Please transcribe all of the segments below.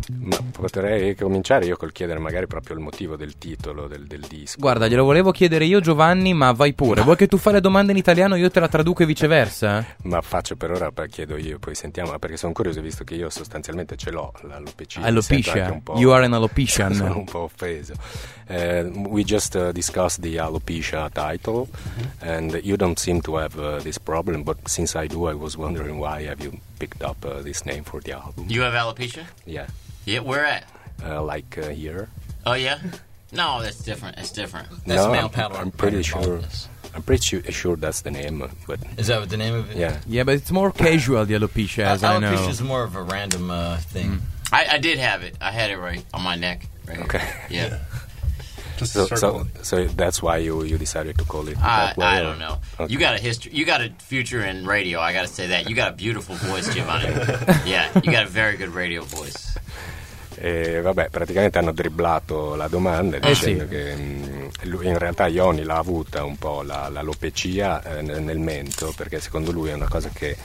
Ma potrei cominciare io col chiedere magari proprio il motivo del titolo del disco. Guarda, glielo volevo chiedere io, Giovanni, ma vai pure. Vuoi che tu fai la domanda in italiano e io te la traduco e viceversa? Ma faccio per ora, chiedo io, poi sentiamo, perché sono curioso, visto che io sostanzialmente ce l'ho l'alopecia. Alopecia, you are an alopecian. Sono un po' offeso. We just discussed the alopecia title, and you don't seem to have this problem, but since I do, I was wondering why have you picked up this name for the album? You have alopecia? Yeah. Yeah, where at? Here. Oh, yeah? No, that's different. That's different. That's No, male pattern. I'm pretty sure. I'm pretty sure that's the name, but Is that what the name of it? yeah. Yeah, but it's more casual, the alopecia, as I know. Alopecia is more of a random thing. I did have it. I had it right on my neck. Right Okay. here. Yeah. Just So that's why you decided to call it I that way? don't know. Okay. You got a history. You got a future in radio. I got to say that. You got a beautiful voice, Giovanni. Yeah, you got a very good radio voice. E vabbè, praticamente hanno dribblato la domanda dicendo sì. che lui, in realtà Ioni l'ha avuta un po' l'alopecia nel mento, perché secondo lui è una cosa che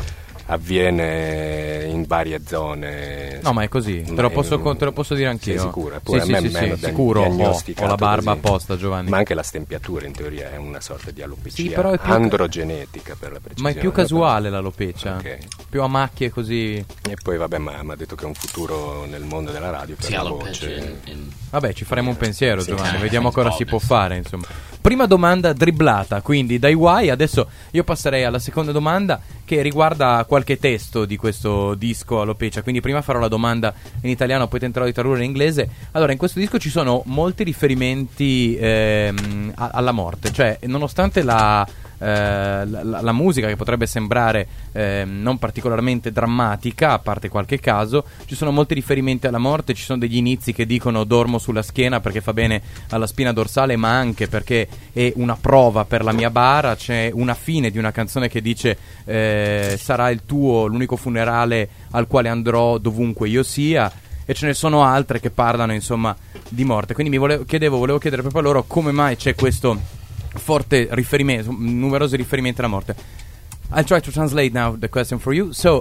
avviene in varie zone. No, ma è così, te lo posso dire anch'io. Sei sicuro? Pure Sì, a me sì, meno sicuro, ho diagnosticato la barba così. apposta, Giovanni. Ma anche la stempiatura in teoria è una sorta di alopecia, Sì, però è più androgenetica per la precisione. Ma è più casuale l'alopecia, Ok. più a macchie così. E poi vabbè, ma mi ha detto che è un futuro nel mondo della radio per See, la alopecia voce. Vabbè, ci faremo un pensiero, Sì, Giovanni, sì. vediamo cosa si può fare, insomma. Prima domanda dribblata, quindi dai guai. Adesso io passerei alla seconda domanda, che riguarda qualche testo di questo disco alopecia. Quindi prima farò la domanda in italiano, poi tenterò di tradurre in inglese. Allora, in questo disco ci sono molti riferimenti alla morte, cioè nonostante la musica, che potrebbe sembrare non particolarmente drammatica, a parte qualche caso, ci sono molti riferimenti alla morte. Ci sono degli inizi che dicono dormo sulla schiena perché fa bene alla spina dorsale, ma anche perché è una prova per la mia bara. C'è una fine di una canzone che dice sarà il tuo l'unico funerale al quale andrò dovunque io sia, e ce ne sono altre che parlano insomma di morte. Quindi volevo chiedere proprio a loro come mai c'è questo forte riferimento, numerosi riferimenti alla morte. I'll try to translate now the question for you. So,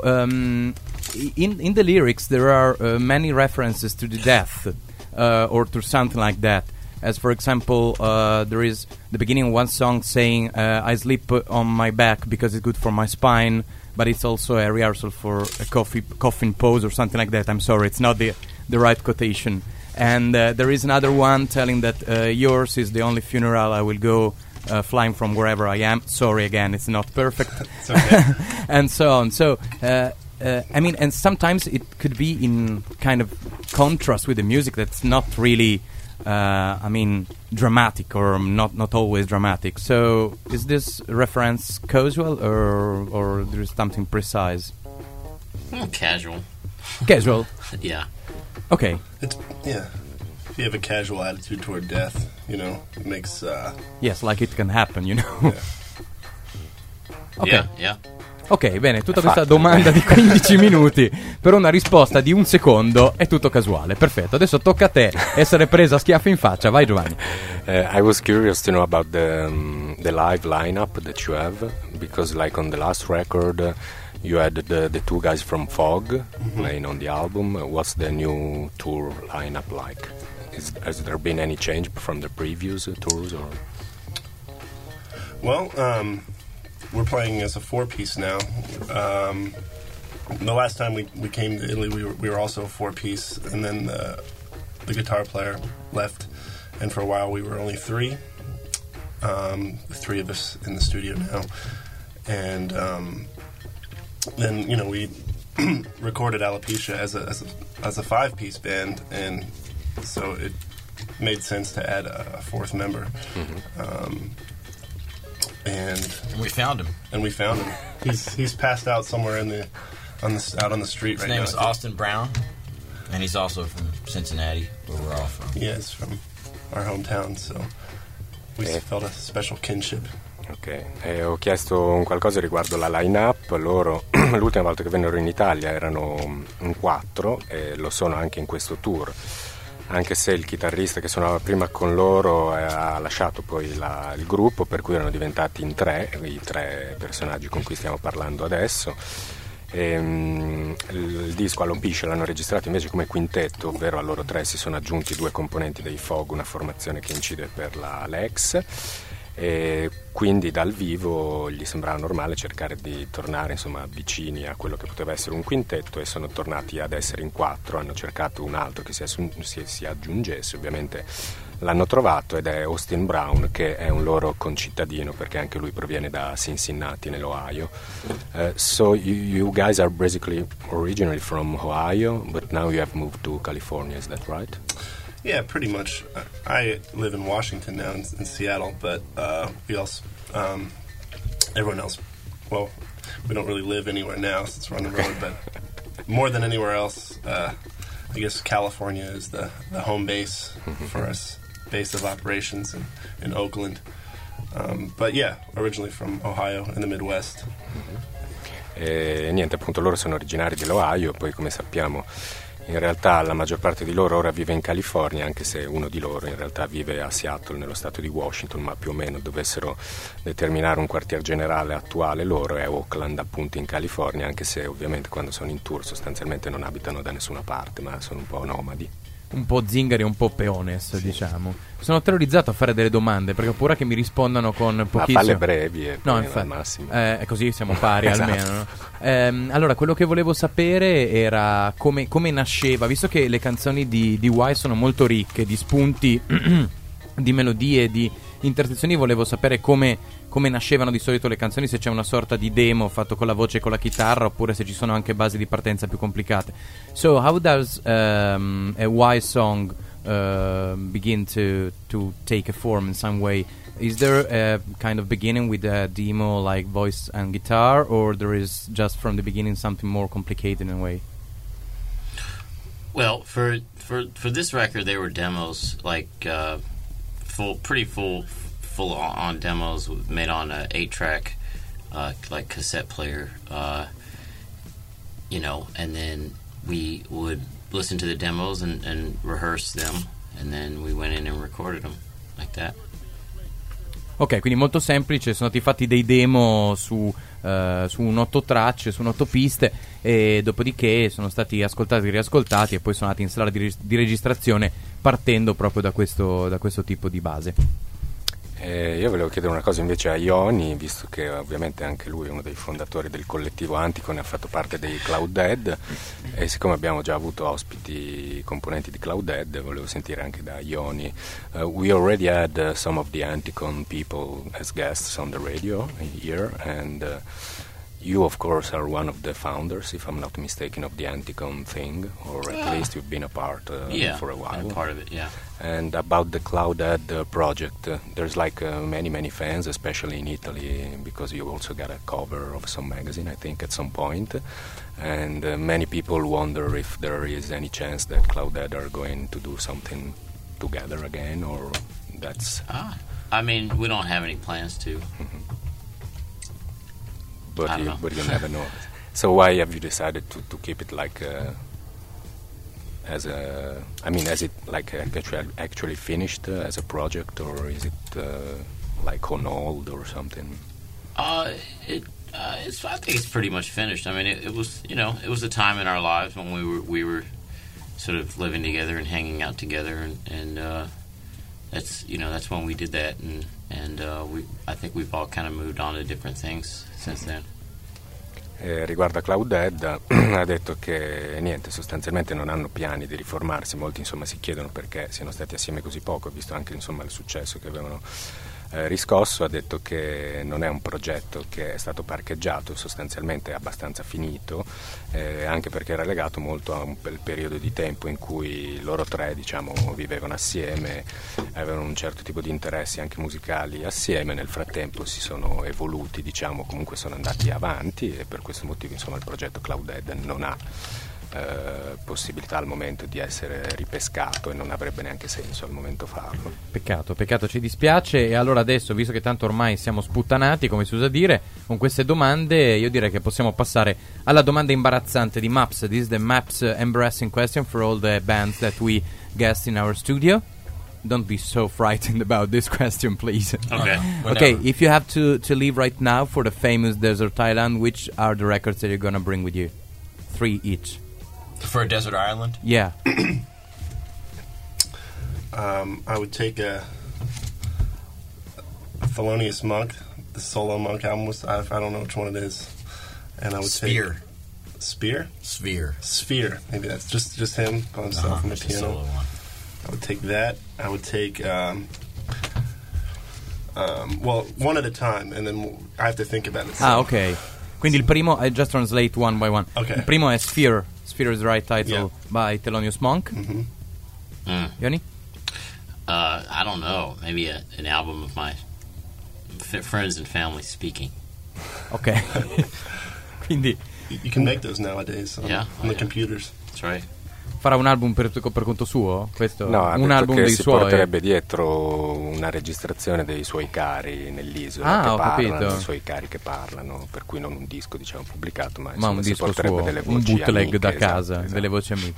in the lyrics there are many references to the death or to something like that. As for example, there is the beginning of one song saying, I sleep on my back because it's good for my spine, but it's also a rehearsal for a coffin pose or something like that. I'm sorry, it's not the right quotation. And there is another one telling that yours is the only funeral I will go flying from wherever I am. Sorry again, it's not perfect. It's okay. And so on. So, I mean, and sometimes it could be in kind of contrast with the music that's not really, I mean, dramatic or not always dramatic. So, is this reference casual or there is something precise? Casual. Casual. Yeah. Okay. Yeah. If you have a casual attitude toward death, you know, it makes. Yes, like it can happen, you know. Yeah. Ok. Yeah. Ok, bene, tutta questa domanda di 15 minuti per una risposta di un secondo è tutto casuale. Perfetto, adesso tocca a te essere presa a schiaffi in faccia. Vai, Giovanni. I was curious to know about the live lineup that you have, because like on the last record you had the two guys from Fog playing on the album. What's the new tour lineup like? Has there been any change from the previous tours? Or? Well, we're playing as a four-piece now. The last time we came to Italy, we were also a four-piece, and then the guitar player left, and for a while we were only three. The three of us in the studio now, and then you know we recorded Alopecia as a five-piece band, and so it made sense to add a fourth member. And we found him. He's passed out somewhere out on the street right now. His name is Austin Brown, and he's also from Cincinnati, where we're all from. Yeah, he's from our hometown, so we felt a special kinship. Ok, ho chiesto un qualcosa riguardo la line-up. Loro l'ultima volta che vennero in Italia erano in 4 e lo sono anche in questo tour, anche se il chitarrista che suonava prima con loro ha lasciato poi il gruppo, per cui erano diventati in 3 i 3 personaggi con cui stiamo parlando adesso. Il disco Alopecia l'hanno registrato invece come quintetto, ovvero a loro tre si sono aggiunti 2 componenti dei Fog, una formazione che incide per la Lex, e quindi dal vivo gli sembrava normale cercare di tornare insomma vicini a quello che poteva essere un quintetto, e sono tornati ad essere in 4. Hanno cercato un altro che si aggiungesse, ovviamente l'hanno trovato, ed è Austin Brown, che è un loro concittadino perché anche lui proviene da Cincinnati nell'Ohio. So you guys are basically originally from Ohio, but now you have moved to California, is that right? Yeah, pretty much. I live in Washington now, in Seattle, but we also, everyone else, well, we don't really live anywhere now since we're on the road, but more than anywhere else, I guess California is the home base for us, base of operations in Oakland. But yeah, originally from Ohio in the Midwest. E niente, appunto loro sono originari dell'Ohio, poi come sappiamo in realtà la maggior parte di loro ora vive in California, anche se uno di loro in realtà vive a Seattle, nello stato di Washington, ma più o meno dovessero determinare un quartier generale attuale loro è Oakland, appunto in California, anche se ovviamente quando sono in tour sostanzialmente non abitano da nessuna parte, ma sono un po' nomadi. Un po' zingari, un po' peones, diciamo. Sono terrorizzato a fare delle domande perché ho paura che mi rispondano con pochissimo. Ma falle brevi e poi al massimo. Così siamo pari Esatto. almeno. No? Allora, quello che volevo sapere era come nasceva, visto che le canzoni di Y sono molto ricche di spunti, di melodie, di intersezioni. Volevo sapere come nascevano di solito le canzoni, se c'è una sorta di demo fatto con la voce e con la chitarra, oppure se ci sono anche basi di partenza più complicate. So how does a Y song begin to take a form in some way? Is there a kind of beginning with a demo like voice and guitar, or there is just from the beginning something more complicated in a way? Well, for this record, they were demos, like pretty full on demos made on a 8-track, like cassette player, and then we would listen to the demos and rehearse them, and then we went in and recorded them like that. Ok, quindi molto semplice, sono stati fatti dei demo su un 8 tracce, su un 8 piste, e dopodiché sono stati ascoltati e riascoltati, e poi sono andati in sala di registrazione partendo proprio da questo tipo di base. Io volevo chiedere una cosa invece a Ioni, visto che ovviamente anche lui è uno dei fondatori del collettivo Anticon e ha fatto parte dei Cloud Dead, e siccome abbiamo già avuto ospiti componenti di Cloud Dead, volevo sentire anche da Ioni. We already had some of the Anticon people as guests on the radio here, and you of course are one of the founders, if I'm not mistaken, of the Anticon thing, or at least you've been a part for a while. Yeah, part of it, yeah. And about the Cloudhead project, there's like many fans, especially in Italy, because you also got a cover of some magazine, I think, at some point. And many people wonder if there is any chance that Cloudhead are going to do something together again, or that's... I mean, we don't have any plans to. But you never know. So why have you decided to keep it like... as it like actually finished as a project, or is it like on hold or something? I think it's pretty much finished. I mean, it was a time in our lives when we were sort of living together and hanging out together, and that's when we did that, and I think we've all kind of moved on to different things since then. Riguardo a Cloudhead ha detto che niente, sostanzialmente non hanno piani di riformarsi. Molti insomma si chiedono perché siano stati assieme così poco, visto anche insomma il successo che avevano riscosso. Ha detto che non è un progetto che è stato parcheggiato, sostanzialmente è abbastanza finito, anche perché era legato molto a un periodo di tempo in cui loro tre vivevano assieme, avevano un certo tipo di interessi anche musicali assieme. Nel frattempo si sono evoluti, comunque sono andati avanti, e per questo motivo insomma il progetto Cloudhead non ha possibilità al momento di essere ripescato, e non avrebbe neanche senso al momento farlo. Peccato, ci dispiace. E allora adesso, visto che tanto ormai siamo sputtanati, come si usa dire, con queste domande, io direi che possiamo passare alla domanda imbarazzante di Maps. This is the Maps embarrassing question for all the bands that we guest in our studio. don't be so frightened about this question, please. Okay. Okay, if you have to leave right now for the famous Desert Island, which are the records that you're gonna bring with you? 3 each. For a desert island? Yeah. I would take a Thelonious Monk, the Solo Monk album. I don't know which one it is. And I would Sphere. take... Sphere? Sphere. Maybe that's just him by himself on the Just a piano. solo one. I would take that. I would take... well, one at a time, and then I have to think about it. Ah, ok. Quindi il primo, I just translate one by one. Okay. Il primo è Sphere. Sphere is the right title, Yeah. by Thelonious Monk. Yoni? I don't know. Maybe an album of my friends and family speaking. Ok. Quindi You can make those nowadays on, Yeah. on the computers. That's right. farà un album per conto suo? Questo? No, ha un detto album che dei si suoi? porterebbe dietro una registrazione dei suoi cari nell'isola Ah, che ho parlano, capito. dei suoi cari che parlano, per cui non un disco diciamo pubblicato, ma, Ma insomma, un si disco porterebbe suo, delle un voci bootleg amiche, da esatto, casa, esatto. delle voci amiche.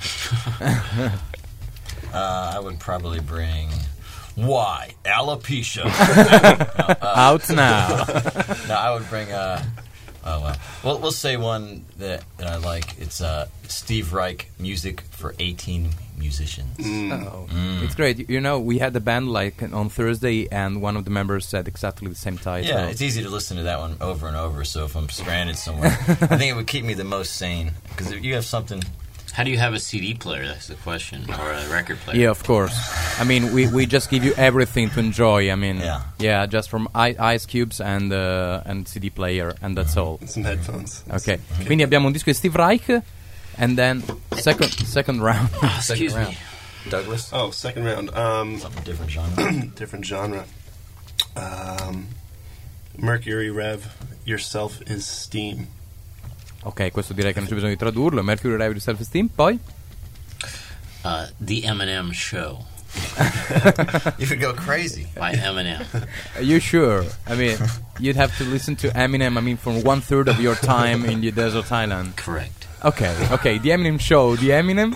I would probably bring Why Alopecia. Out now. No, I would bring we'll say one that I like. It's Steve Reich Music for 18 Musicians. It's great. You know, we had a band like on Thursday, and one of the members said exactly the same title. Yeah, it's easy to listen to that one over and over. So if I'm stranded somewhere, I think it would keep me the most sane. Because if you have something... How do you have a CD player? That's the question. Or a record player? Yeah, of course. I mean, we just give you everything to enjoy. I mean, Yeah. just from ice cubes and CD player, and that's all. And some headphones. Ok, quindi abbiamo un disco di Steve Reich, and then second round. Excuse me. Douglas? Oh, second round. Something different genre. Different genre. Mercury Rev, Yourself is Steam. Ok, questo direi che non c'è bisogno di tradurlo. Mercury Rev di Self-Esteem, poi? The Eminem Show You could go crazy. by Eminem. Are you sure? I mean, you'd have to listen to Eminem, I mean, for 1/3 of your time in the desert island. Correct. Okay, the Eminem Show, the Eminem?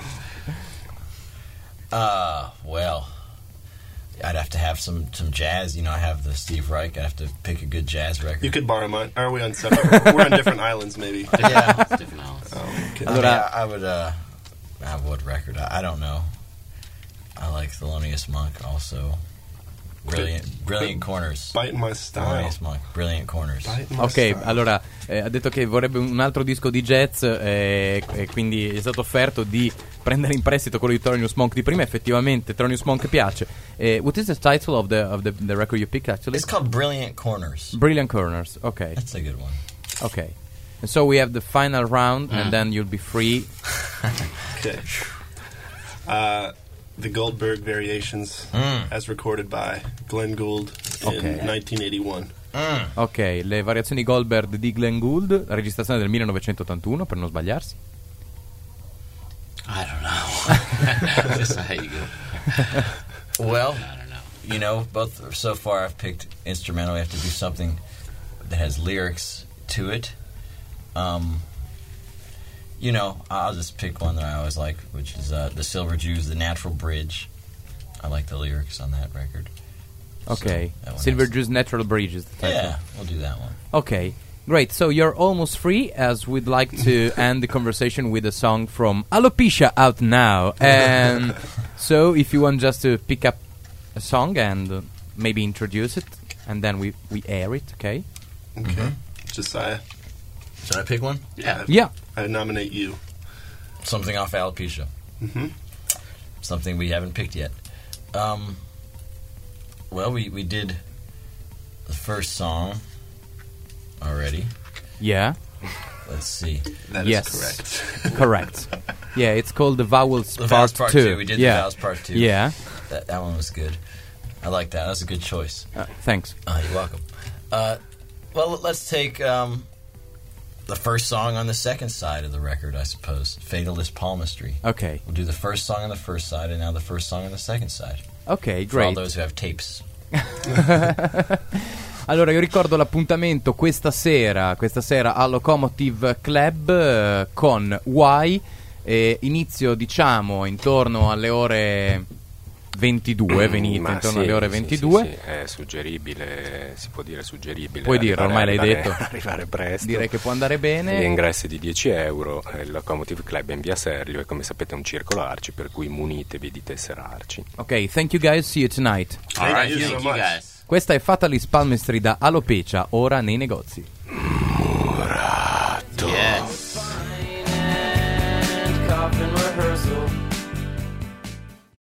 Well, I'd have to have some jazz. You know, I have the Steve Reich. I'd have to pick a good jazz record. You could borrow mine. Are we on separate? We're on different islands, maybe. Yeah. It's different islands. Oh, okay. Allora- I would have what record? I don't know. I like Thelonious Monk also. Brilliant Corners. Biting my style. Thelonious Monk. Brilliant Corners. Biting my Ok, style. allora ha detto che vorrebbe un altro disco di jazz e quindi è stato offerto di prendere in prestito quello di Thelonious Monk di prima. Effettivamente Thelonious Monk piace. What is the title of the record you picked actually? It's called Brilliant Corners. Brilliant Corners. Okay. That's a good one. Okay. And so we have the final round, and then you'll be free. Okay. The Goldberg Variations, as recorded by Glenn Gould in Okay. 1981. Ok, le variazioni Goldberg di Glenn Gould, registrazione del 1981 per non sbagliarsi. I don't know. Just how you go. Well, I don't know. you know, both so far I've picked instrumental. We have to do something that has lyrics to it. You know, I'll just pick one that I always like, which is the Silver Jews, The Natural Bridge. I like the lyrics on that record. Ok, that one Silver has- Jews Natural Bridge is the title. Yeah, we'll do that one. Okay, great. So you're almost free, as we'd like to end the conversation with a song from Alopecia out now. And so if you want just to pick up a song and maybe introduce it, and then we air it, okay? Okay. Josiah, Should I pick one? Yeah. Yeah. I nominate you. Something off Alopecia. Mm-hmm. Something we haven't picked yet. Well, we did the first song already. Yeah, Let's see. That is Yes. correct. correct. Yeah, it's called The Vowels The Part Vows Part 2. 2. We did yeah. the Vows Part 2. Yeah, That one was good. I like that. That was a good choice. thanks. You're welcome. Well, let's take the first song on the second side of the record, I suppose. Fatalist Palmistry. Okay, We'll do the first song on the first side and now the first song on the second side. okay, For all great. those who have tapes. Allora, io ricordo l'appuntamento questa sera al Locomotive Club con Why. Inizio, diciamo, intorno alle ore 22, venite Ma intorno sì, alle ore sì, 22. sì, è suggeribile, si può dire suggeribile. Puoi dirlo, ormai l'hai detto. Arrivare presto. Direi che può andare Gli bene. ingressi di 10 euro, il Locomotive Club è in via Serlio e come sapete è un circolo Arci, per cui munitevi di tessera Arci. Ok, thank you guys, see you tonight. All right, you so thank you much. guys. Questa è Fatalis Palmistry da Alopecia, ora nei negozi. Ora.